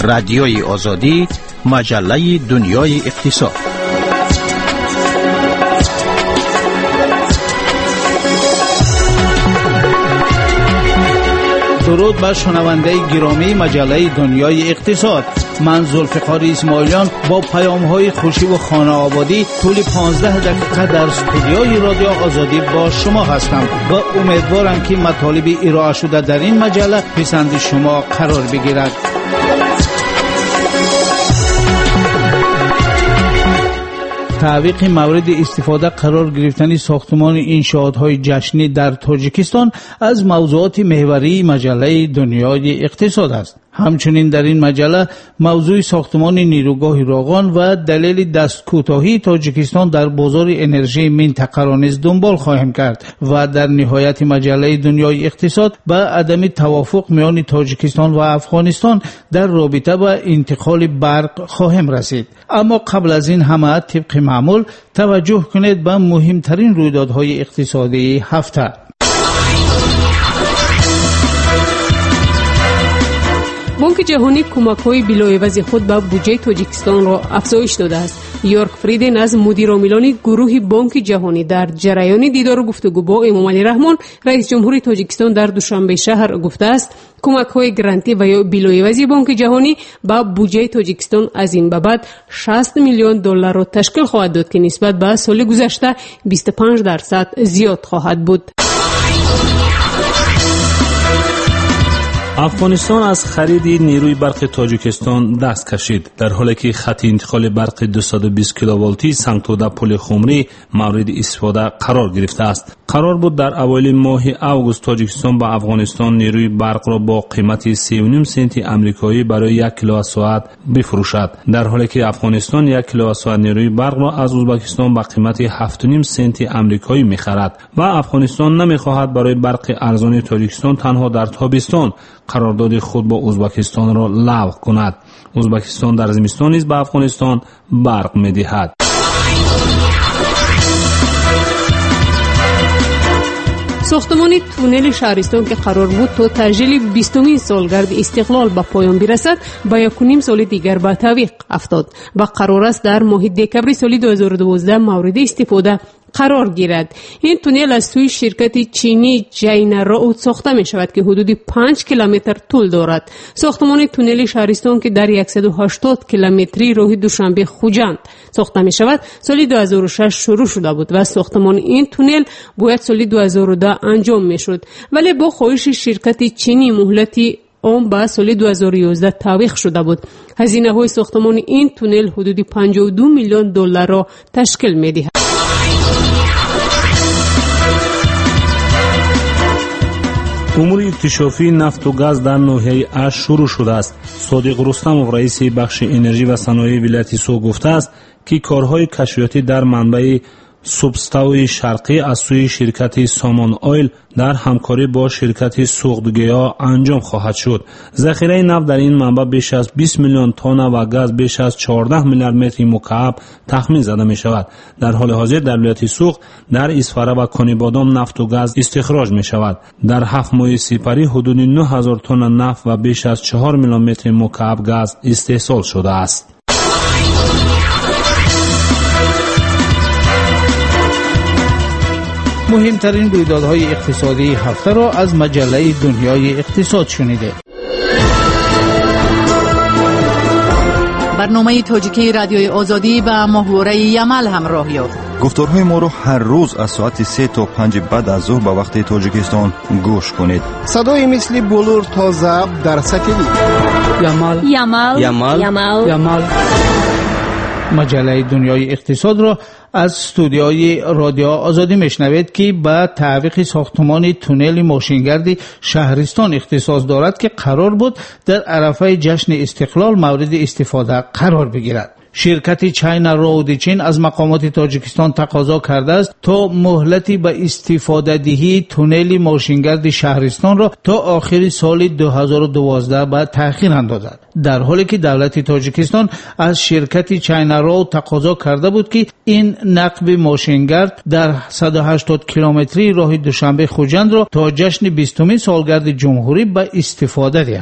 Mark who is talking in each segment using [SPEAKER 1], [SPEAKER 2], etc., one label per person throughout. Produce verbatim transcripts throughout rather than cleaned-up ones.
[SPEAKER 1] رادیوی آزادی، مجله دنیای اقتصاد. درود بر شنونده گرامی مجله دنیای اقتصاد. من ذوالفقار اسماعیلیان با پیام‌های خوشی و خانه آبادی طول پانزده دقیقه در استودیوی رادیو آزادی با شما هستم و امیدوارم که مطالب ارائه شده در این مجله پسند شما قرار بگیرد. تعویق مورد استفاده قرار گرفتن ساختمان انشاءات‌های جشنی در تاجیکستان از موضوعات محوری مجله دنیای اقتصاد است. همچنین در این مجله موضوع ساختمان نیروگاه راغان و دلیل دستکوتاهی تاجیکستان در بازار انرژی منطقه را نیز دنبال خواهیم کرد و در نهایت مجله دنیای اقتصاد به عدم توافق میان تاجیکستان و افغانستان در رابطه با انتقال برق خواهیم رسید. اما قبل از این همه طبق معمول توجه کنید به مهمترین رویدادهای اقتصادی هفته.
[SPEAKER 2] بانک جهانی کمک‌های بلاعوض خود به بودجه تاجیکستان را افزایش داده است. یورک فریدن از مدیرعاملان گروه بانک جهانی در جریان دیدار و گفتگو با امام علی رحمان رئیس جمهور تاجیکستان در دوشنبه شهر گفته است کمک‌های گرانتی و یا بلاعوض بانک جهانی به بودجه تاجیکستان از این به بعد شصت میلیون دلار را تشکیل خواهد داد که نسبت به سال گذشته بیست و پنج درصد زیاد خواهد بود.
[SPEAKER 3] افغانستان از خرید نیروی برق تاجیکستان دست کشید، در حالی که خط انتقال برق دویست و بیست کیلوولتی سنگتوده پل خمری مورد استفاده قرار گرفته است. قرار بود در اوایل ماه اوگوست تاجیکستان به افغانستان نیروی برق را با قیمت سه و نیم سنت آمریکایی برای یک کیلووات ساعت بفروشد، در حالی که افغانستان یک کیلووات ساعت نیروی برق را از ازبکستان به قیمت هفت و نیم سنت آمریکایی می‌خرد و افغانستان نمی‌خواهد برای برق ارزان تاجیکستان تنها در تابستان قرارداد خود با ازبکستان را لغو کند. ازبکستان در زمستان نیز به افغانستان برق می‌دهد.
[SPEAKER 2] ساختمان تونل شهرستان که قرار بود تا تجلیل بیستمین سالگرد استقلال به پایان برسد با یک و نیم سال دیگر به تعویق افتاد و قرار است در ماه دکمبر سال دو هزار و دوازده مورد استفاده قرار گیرد. این تونل از سوی شرکت چینی جینراوت ساخته می شود که حدود پنج کیلومتر طول دارد. ساختمان تونل شهرستان که در صد و هشتاد کیلومتری راه دوشنبه خوجند ساخته می شود سال دو هزار و شش شروع شده بود و ساختمان این تونل باید سال دو هزار و ده انجام می شد، ولی با خواهش شرکت چینی مهلتی آن به سال دو هزار و یازده تعویق شده بود. هزینه های ساختمان این تونل حدود پنجاه و دو میلیون دلار را تشکیل می دهد.
[SPEAKER 3] امور اکتشافی نفت و گاز در ناحیه اش شروع شده است. صادق رستمov رئیس بخش انرژی و صنایع ولایت سوق گفته است که کارهای کشفیاتی در منبع سوبستاوی شرقی از سوی شرکت سامان آیل در همکاری با شرکت سوقدگیا انجام خواهد شد. ذخیره نفت در این منبع بیش از بیست میلیون تن و گاز بیش از چهارده میلیارد متر مکعب تخمین زده می شود. در حال حاضر در ولایت سوق در اسفره و کانیبادام نفت و گاز استخراج می شود. در هفت ماه سپری حدود نه هزار تن نفت و بیش از چهار میلیون متر مکعب گاز استحصال شده است.
[SPEAKER 1] مهمترین رویدادهای اقتصادی هفته را از مجله دنیای اقتصاد شنیده.
[SPEAKER 4] برنامه تاجیکی رادیوی آزادی با محوره یمل همراه یافت.
[SPEAKER 5] گفتارهای ما را هر روز از ساعت سه تا پنج بعد از ظهر به وقت تاجیکستان گوش کنید.
[SPEAKER 6] صدای مثل بلور تا ضبط در ساتلیت.
[SPEAKER 2] یمل یمل
[SPEAKER 7] یمل
[SPEAKER 2] یمل
[SPEAKER 7] یمل.
[SPEAKER 1] مجله دنیای اقتصاد را از استودیوی رادیو آزادی میشنوید که به تعویق ساختمان تونل ماشینگرد شهرستان اختصاص دارد که قرار بود در عرفه جشن استقلال مورد استفاده قرار بگیرد. شرکت چاینا رود چین از مقامات تاجیکستان تقاضا کرده است تا مهلتی به استفاده دهی تونل ماشینگرد شهرستان را تا آخر سال دو هزار و دوازده به تأخیر اندازد، در حالی که دولت تاجیکستان از شرکت چاینا رود تقاضا کرده بود که این نقب ماشینگرد در صد و هشتاد کیلومتری راه دوشنبه خوجند را تا جشن بیستمین سالگرد جمهوری به استفاده دهد.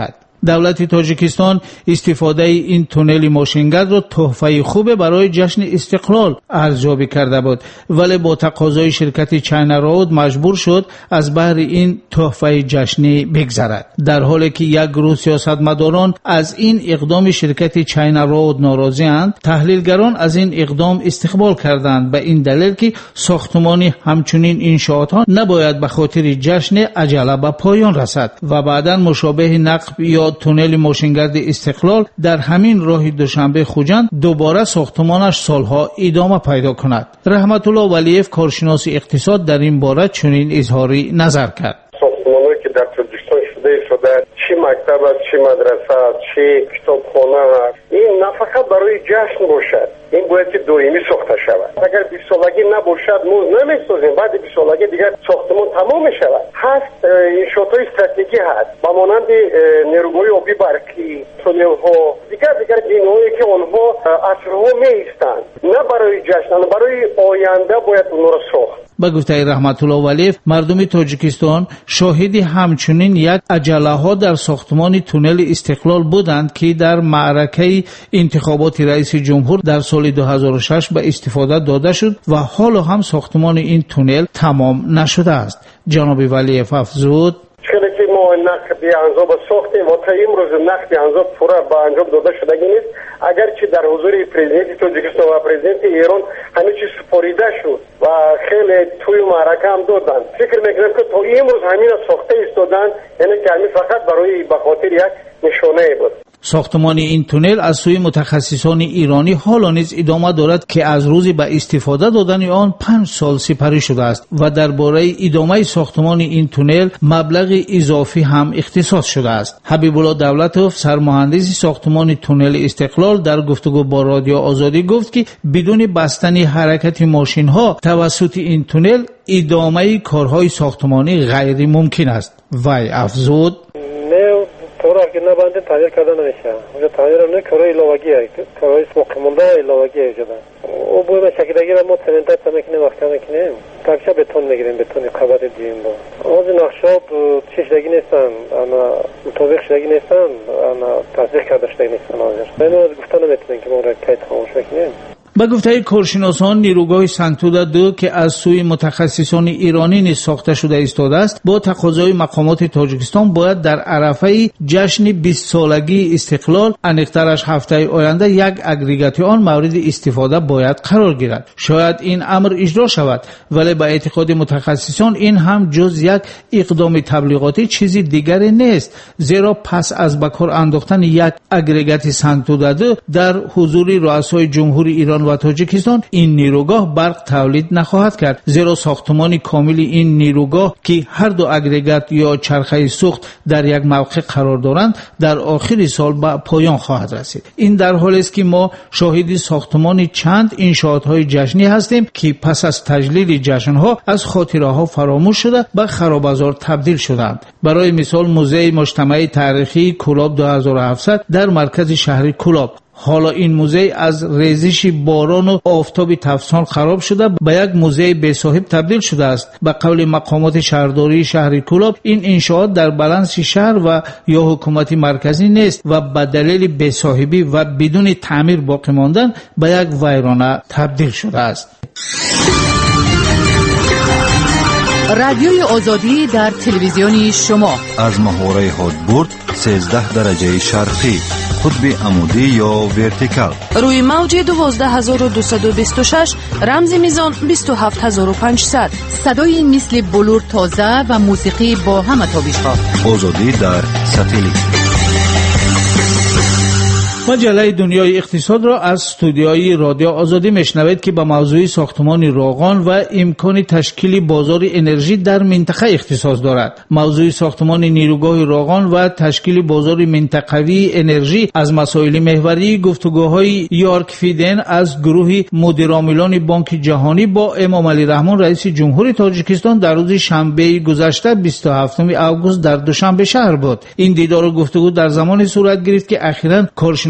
[SPEAKER 1] دولت تاجیکستان استفاده این تونل ماشینگرد را تحفه خوب برای جشن استقلال ارزیابی کرده بود، ولی با تقاضای شرکت چاینا رود مجبور شد از بهر این تحفه جشنی بگذرد. در حالی که یک گروه سیاستمداران از این اقدام شرکت چاینا رود ناراضی‌اند، تحلیلگران از این اقدام استقبال کردند به این دلیل که ساختمان همچنین انشاءات ها نباید به خاطر جشن عجله به پایان رسد و بعداً مشابه نقب یا تونل ماشینگرد استقلال در همین راه دوشنبه خوجند دوباره ساختمانش سالها ادامه پیدا کند. رحمت الله ولیف کارشناس اقتصاد در این باره چنین اظهاری نظر کرد.
[SPEAKER 7] ساختمانی که در تاجیکستان شده شده چی مکتب است، چی مدرسه است، چی کتابخانه است، این نه فقط برای جشن باشد، این باید که دائمی ساخته شود. اگر بیست سالگی نباشد ما نمی‌سازیم، بعد بیست سالگی دیگر ساختمان تمام می‌شود. هست انشاءات استراتژی هست با مانند نیروهای آبی برقی، تونل‌ها، دیگر دیگر بناهایی که آنها عصرها می‌ایستند، نه برای جشن، برای آینده باید اونها را ساخت.
[SPEAKER 1] با گفته رحمت الله ولیف، مردم تاجیکستان شاهد همچنین یک عجله ها در ساختمان تونل استقلال بودند که در معرکه انتخابات رئیس جمهور در سال دو هزار و شش به استفاده داده شد و حالا هم ساختمان این تونل تمام نشده است. جناب ولیف افزود:
[SPEAKER 7] چون که ما نقد انجام ساختیم و تا امروز نقد انجام پورا با انجام داده شده نیست، اگر چه در حضور پرزیدنت تاجیکستان و پرزیدنت ایران همه چیز سپاریده شد و خیلی توی معرکه هم دادن. فکر میکنم که تا امروز همین ساخته ایستادن، یعنی که همین فقط برای به خاطر یک نشانه بود.
[SPEAKER 1] ساختمان این تونل از سوی متخصصان ایرانی حالا نیز ادامه دارد که از روزی به استفاده دادن آن پنج سال سپری شده است و درباره ادامه ساختمان این تونل مبلغ اضافی هم اختصاص شده است. حبیب الله دولتوف، سرمهندس ساختمان تونل استقلال، در گفتگو با رادیو آزادی گفت که بدون بستن حرکت ماشین ها توسط این تونل ادامه کارهای ساختمانی غیر ممکن است. وی افزود:
[SPEAKER 8] کارا که نبنده تعمیر کرده نمیشه. اونجا تعمیر نه کارای علاوه‌ای است. کارای ساختمانده علاوه‌ای شده. او باید شکلگی را ما سمنت تمیکنیم وقتا میکنیم. تاکشا بتون میگیریم، بتون قبض دیم با. از نقشاب چشلگی نیستن، انا مطابق شدگی نیستن، انا تصدیق کرده شده نیستن آنجا. اینو گفتن نمیتونیم که ما را کیت خاموش بکنیم.
[SPEAKER 1] با گفته کارشناسان، نیروگاه سنتودا دو که از سوی متخصصان ایرانی نیز ساخته شده ایستاده است، با تقاضای مقامات تاجیکستان باید در عرفه جشن بیست سالگی استقلال انیقترش هفته آینده یک اگریگات آن مورد استفاده باید قرار گیرد. شاید این امر اجرا شود، ولی به اعتقاد متخصصان این هم جز یک اقدام تبلیغاتی چیزی دیگری نیست، زیرا پس از به کار انداختن یک اگریگات سنتودا دو در حضور رؤسای جمهوری ایران و تاجیکستان این نیروگاه برق تولید نخواهد کرد، زیرا ساختمان کامل این نیروگاه که هر دو اگریگات یا چرخه سوخت در یک موقع قرار دارند در آخر سال به پایان خواهد رسید. این در حالی است که ما شاهد ساختمان چند انشاءات های جشنی هستیم که پس از تجلیل جشن ها از خاطره ها فراموش شده به خرابازار تبدیل شدند. برای مثال موزه مجتمع تاریخی کولاب دو هزار و هفتصد در مرکز شهر کولاب، حالا این موزه از ریزش باران و آفتاب تفسان خراب شده به یک موزه بی صاحب تبدیل شده است. به قول مقامات شهرداری شهر کولاب، این انشاءات در بالانس شهر و یا حکومت مرکزی نیست و به دلیل بی صاحبی و بدون تعمیر باقی ماندن به یک ویرانه تبدیل شده است.
[SPEAKER 4] رادیوی آزادی در تلویزیونی شما
[SPEAKER 5] از محوره هادبورد سیزده درجه شرقی، قطب عمودی یا ورتیکال،
[SPEAKER 9] روی موج دوازده هزار و دویست و بیست و شش، رمز میزان بیست و هفت هزار و پانصد.
[SPEAKER 4] صدای مثل بلور تازه و موسیقی با همه تابش‌ها.
[SPEAKER 5] آزادی در ساتلیت.
[SPEAKER 1] مجله دنیای اقتصاد را از استودیوی رادیو آزادی میشنوید که به موضوع ساختمان روغن و امکان تشکیل بازار انرژی در منطقه اختصاص دارد. موضوع ساختمان نیروگاه روغن و تشکیل بازار منطقوی انرژی از مسائل محوری گفتگوهای یارک فیدن از گروه مدیرعاملان بانک جهانی با امام علی رحمان رئیس جمهوری تاجیکستان در روز شنبه گذشته بیست و هفتم آگوست در دوشنبه شهر بود. این دیدار و گفتگو در زمان صورت گرفت که اخیراً کارشناسان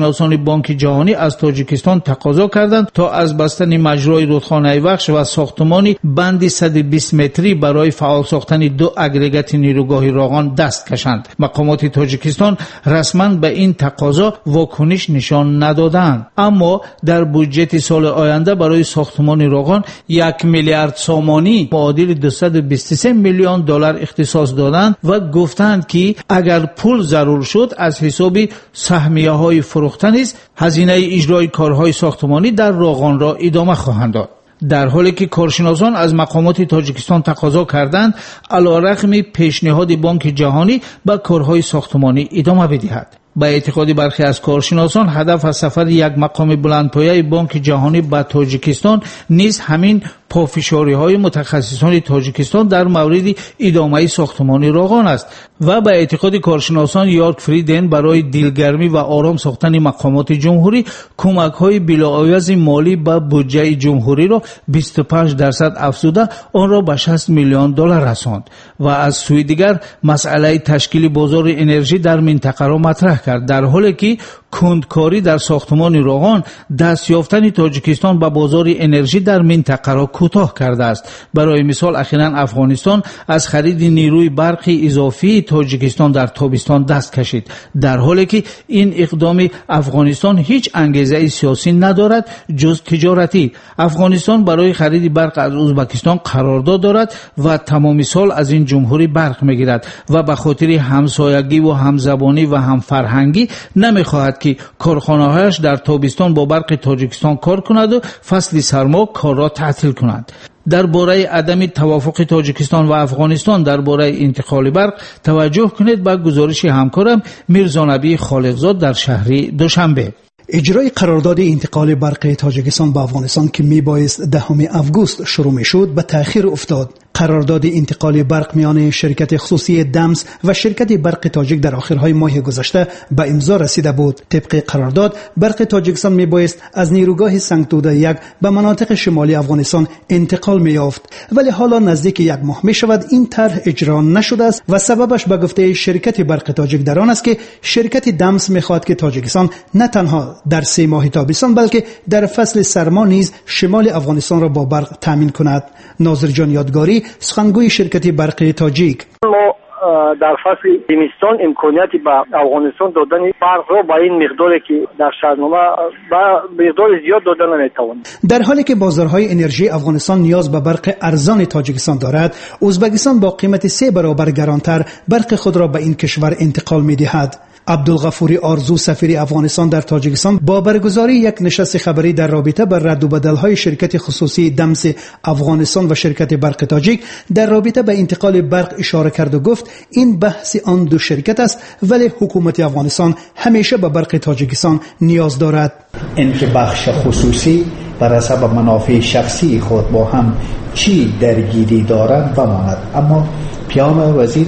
[SPEAKER 1] کارشناسان بانک جهانی از تاجیکستان تقاضا کردند تا از بستن مجرای رودخانه وخش و ساختمانی بندی صد و بیست متری برای فعال ساختن دو اگریگات نیروگاه راغان دست کشند. مقامات تاجیکستان رسما به این تقاضا واکنش نشان ندادند، اما در بودجه سال آینده برای ساختمان راغان یک میلیارد سامانی معادل دویست و بیست و سه میلیون دلار اختصاص دادند و گفتند که اگر پول ضرور شد از حساب سهمیه های فروخته نیز هزینه اجرای کارهای ساختمانی در راغان را ادامه خواهند داد. در حالی که کارشناسان از مقامات تاجیکستان تقاضا کردند علیرغم پیشنهاد بانک جهانی به کارهای ساختمانی ادامه بدهد. با اعتقاد برخی از کارشناسان هدف از سفر یک مقام بلندپایه بانک جهانی به تاجیکستان نیز همین پافشاری های متخصصان تاجیکستان در مورد ادامه ساختمان راغان است و به اعتقاد کارشناسان یارک فریدن برای دلگرمی و آرام ساختن مقامات جمهوری کمک های بلاعوض مالی به بودجه جمهوری را بیست و پنج درصد افزوده آن را به شصت میلیون دلار رساند و از سوی دیگر مسئله تشکیل بازار انرژی در منطقه را مطرح کرد، در حالی که کندکاری در ساختمان راغان دست یافتن تاجیکستان به بازار انرژی در منطقه را کوتاه کرده است. برای مثال اخیراً افغانستان از خرید نیروی برقی اضافی تاجیکستان در تابستان دست کشید، در حالی که این اقدام افغانستان هیچ انگیزه سیاسی ندارد جز تجارتی. افغانستان برای خرید برق از ازبکستان قرارداد دارد و تمام سال از این جمهوری برق میگیرد و به خاطر همسایگی و همزبانی و هم فرهنگی نمیخواهد که کارخانه‌هایش در تابستان با برق تاجیکستان کار کند و فصل سرما کار را تعطیل کند. درباره عدم توافق تاجیکستان و افغانستان درباره انتقال برق توجه کنید به گزارش همکارم میرزا نبی خالقزاد در شهر دوشنبه.
[SPEAKER 10] اجرای قرارداد انتقال برق تاجیکستان به افغانستان که میبایست دهم آگوست شروع میشد به تأخیر افتاد. قرارداد انتقال برق میان شرکت خصوصی دمس و شرکت برق تاجیک در آخرهای ماه گذشته به امضا رسیده بود. طبق قرارداد برق تاجیکستان میبایست از نیروگاه سنگتوده یک به مناطق شمالی افغانستان انتقال میافت، ولی حالا نزدیک یک ماه میشود این طرح اجرا نشده است و سببش به گفته شرکت برق تاجیک در آن است که شرکت دمس میخواهد که تاجیکستان نه تنها در سه ماه تابستان بلکه در فصل سرما نیز شمال افغانستان را با برق تامین کند. ناظر جان یادگاری سخنگوی شرکت برق تاجیک:
[SPEAKER 8] ما در فصل زمستان امکانیتی به افغانستان دادن برق را با این مقداری که در شرطنامه با مقدار زیاد دادن نمیتوان.
[SPEAKER 10] در حالی که بازارهای انرژی افغانستان نیاز به برق ارزان تاجیکستان دارد، ازبکستان با قیمت سه برابر گرانتر برق خود را به این کشور انتقال می‌دهد. عبدالغفوری آرزو سفیر افغانستان در تاجیکستان با برگزاری یک نشست خبری در رابطه با رد و بدل‌های شرکت خصوصی دمس افغانستان و شرکت برق تاجیک در رابطه با انتقال برق اشاره کرد و گفت این بحث آن دو شرکت است، ولی حکومت افغانستان همیشه به برق تاجیکستان نیاز دارد.
[SPEAKER 11] این که بخش خصوصی بر حسب منافع شخصی خود با هم چی درگیری دارند بماند، اما پیام وزیر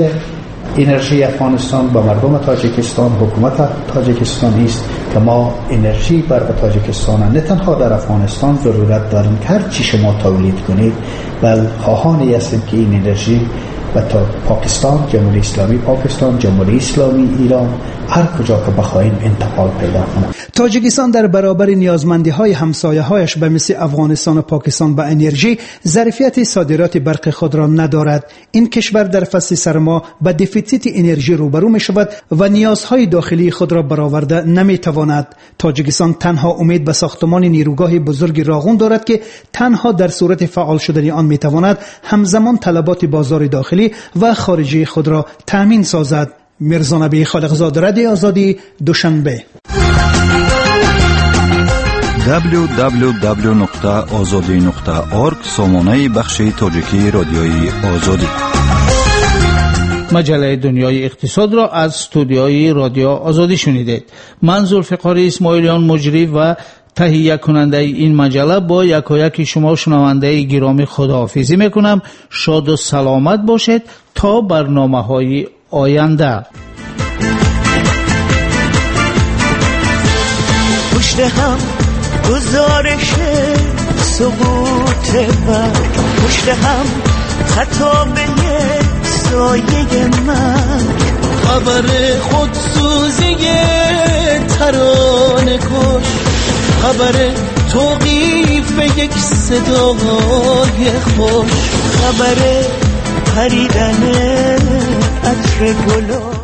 [SPEAKER 11] انرژی افغانستان با مردم تاجیکستان، حکومت تاجیکستان است که ما انرژی برای تاجیکستان نه تنها در افغانستان ضرورت داریم که هر چی شما تولید کنید، بل خواهانی هستیم که این انرژی و تا پاکستان، جمهوری اسلامی پاکستان، جمهوری اسلامی ایران، هر کجا که بخواهیم انتقال پیدا کنه.
[SPEAKER 10] تاجیکستان در برابر نیازمندی های همسایه هایش به مثل افغانستان و پاکستان به انرژی ظرفیت صادرات برق خود را ندارد. این کشور در فصل سرما با دفیسیت انرژی روبرو می شود و نیازهای داخلی خود را برآورده نمی تواند. تاجیکستان تنها امید به ساختمان نیروگاه بزرگ راغون دارد که تنها در صورت فعال شدن آن می تواند همزمان طلبات بازار داخلی و خارجی خود را تامین سازد. میرزا نبی خالقزاد، رادیو آزادی، دوشنبه.
[SPEAKER 5] دبلیو دبلیو دبلیو نقطه آزادی نقطه اورگ سامانه بخش تاجیکی رادیوی آزادی.
[SPEAKER 1] مجله دنیای اقتصاد را از استودیوی رادیو آزادی شنیدید. من ذوالفقار اسماعیلیان مجری و تهیه کننده این مجله با یکایک شما شنونده گرامی خداحافظی میکنم. شاد و سلامت باشید تا برنامه های آینده.
[SPEAKER 12] پشت هم گزارش سقوط برق، پشت هم خطابه سایه من، خبر خودسوزی ترانه خبر توقیف یک صدای خوش، خبر پریدن عطر گلاب.